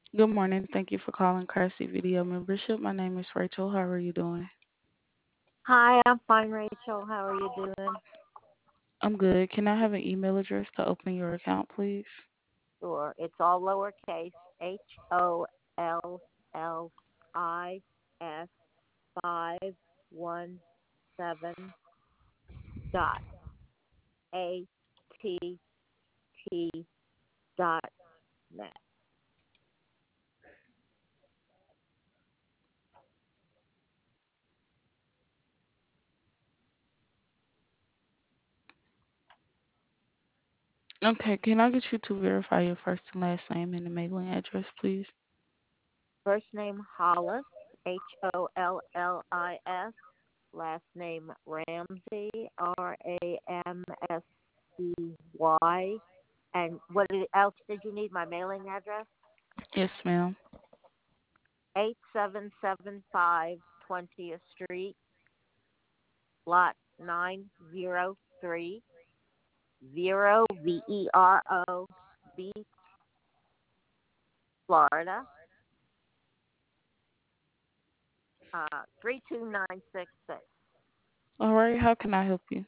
Good morning. Thank you for calling Classy Video Membership. My name is Rachel. How are you doing? Hi, I'm fine, Rachel. How are you doing? I'm good. Can I have an email address to open your account, please? Sure. It's all lowercase HOLLIS 517 dot ATT dot net. Okay, can I get you to verify your first and last name and the mailing address, please? First name Hollis, HOLLIS. Last name Ramsey, RAMSEY. And else did you need? My mailing address? Yes, ma'am. 8775 20th Street, lot 903, Vero, Beach, Florida, 32966. All right, how can I help you?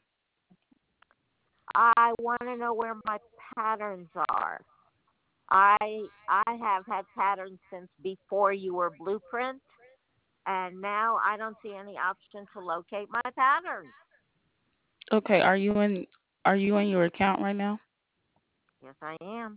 I want to know where my patterns are. I I have had patterns since before you were Blueprint, and now I don't see any option to locate my patterns. Okay, are you in your account right now? Yes, I am.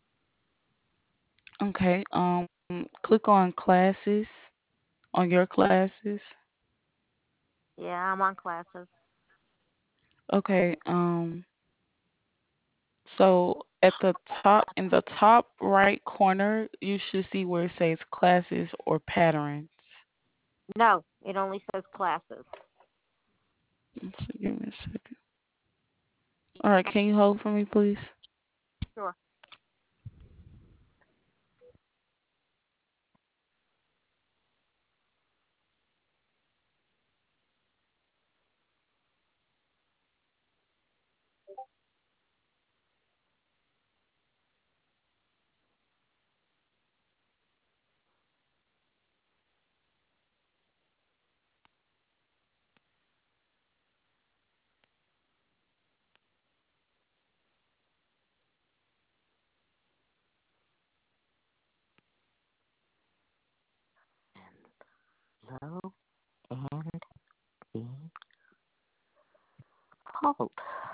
Okay, click on classes on your classes. Yeah, I'm on classes. Okay, so at the top in the top right corner, you should see where it says classes or patterns. No, it only says classes. Let's see, give me a second. All right, can you hold for me, please? Sure. Low and be hold.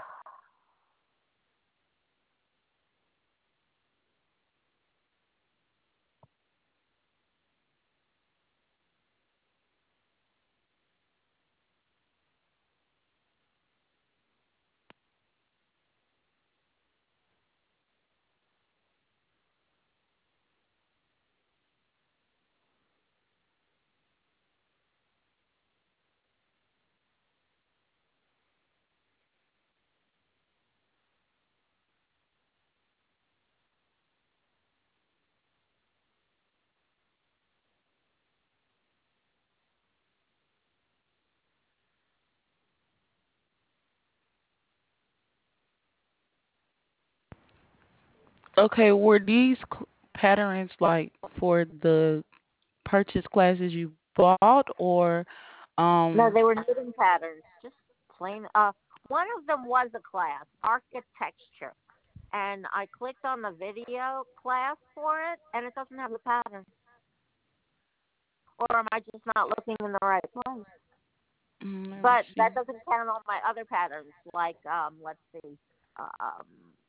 Okay, were these patterns like for the purchase classes you bought, or No, um? they were knitting patterns. Just plain. One of them was a class, architecture, and I clicked on the video class for it, and it doesn't have the pattern. Or am I just not looking in the right place? Let me But see. that doesn't count on my other patterns, like let's see, um,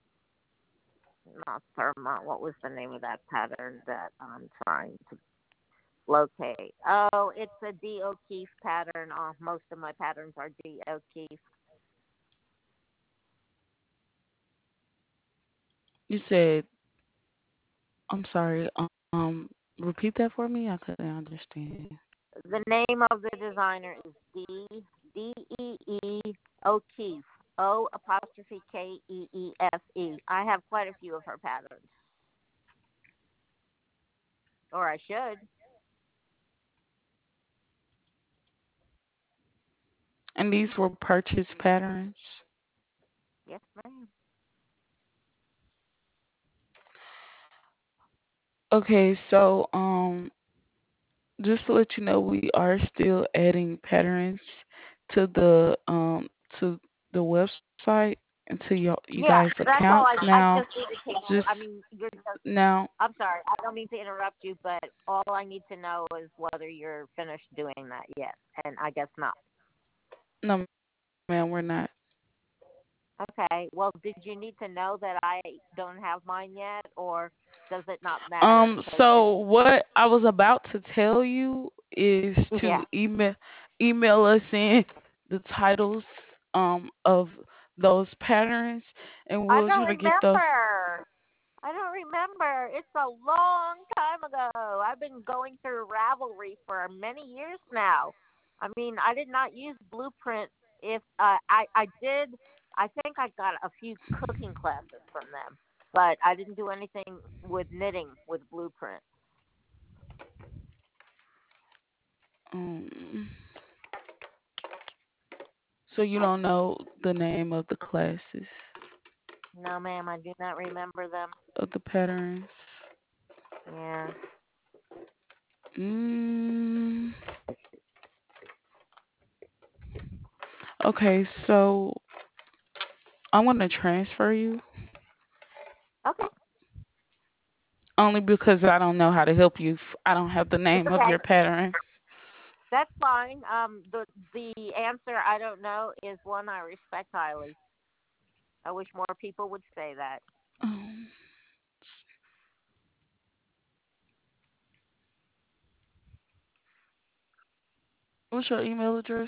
not Therma. What was the name of that pattern that I'm trying to locate? Oh, it's a D. O'Keefe pattern. Most of my patterns are D. O'Keefe. You said, I'm sorry. Repeat that for me. I couldn't understand. The name of the designer is D O'Keefe. O apostrophe Keefe. I have quite a few of her patterns, or I should. And these were purchase patterns. Yes, ma'am. Okay, so just to let you know, we are still adding patterns to the website and to you guys' Yeah, that's accounts all. I now. just needed to know. Just I mean, you're just. now, I'm sorry. I don't mean to interrupt you, but all I need to know is whether you're finished doing that yet, and I guess not. no, man, we're not. Okay. Well, did you need to know that I don't have mine yet, or does it not matter? Because it's So what I was about to tell you is to yeah. email us in the titles of those patterns, and I we'll don't try to get those. remember. I don't remember. It's a long time ago. I've been going through Ravelry for many years now. I mean, I did not use Blueprint. If I did, I think I got a few cooking classes from them, but I didn't do anything with knitting with Blueprint. Um, so you don't know the name of the classes No, ma'am, I do not remember them. of the patterns. Yeah. Mm, okay, so I'm gonna transfer you Okay. only because I don't know how to help you. I don't have the It's name of okay. your pattern. That's fine. The answer I don't know is one I respect highly. I wish more people would say that. Um, what's your email address?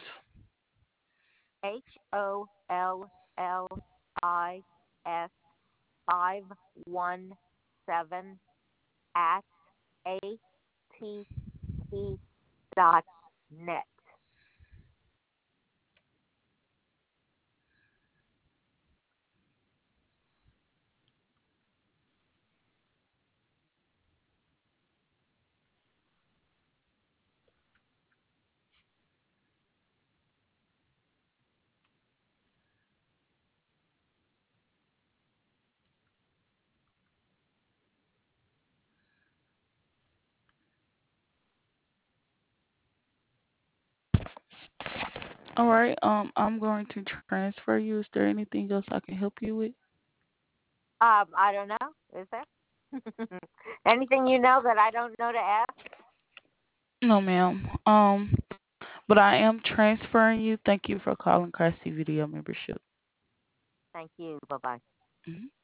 HOLLIS 517 at att.net. All right. I'm going to transfer you. Is there anything else I can help you with? I don't know. Is there anything you know that I don't know to ask? No, ma'am. But I am transferring you. Thank you for calling Classy Video Membership. Thank you. Bye bye. Mhm.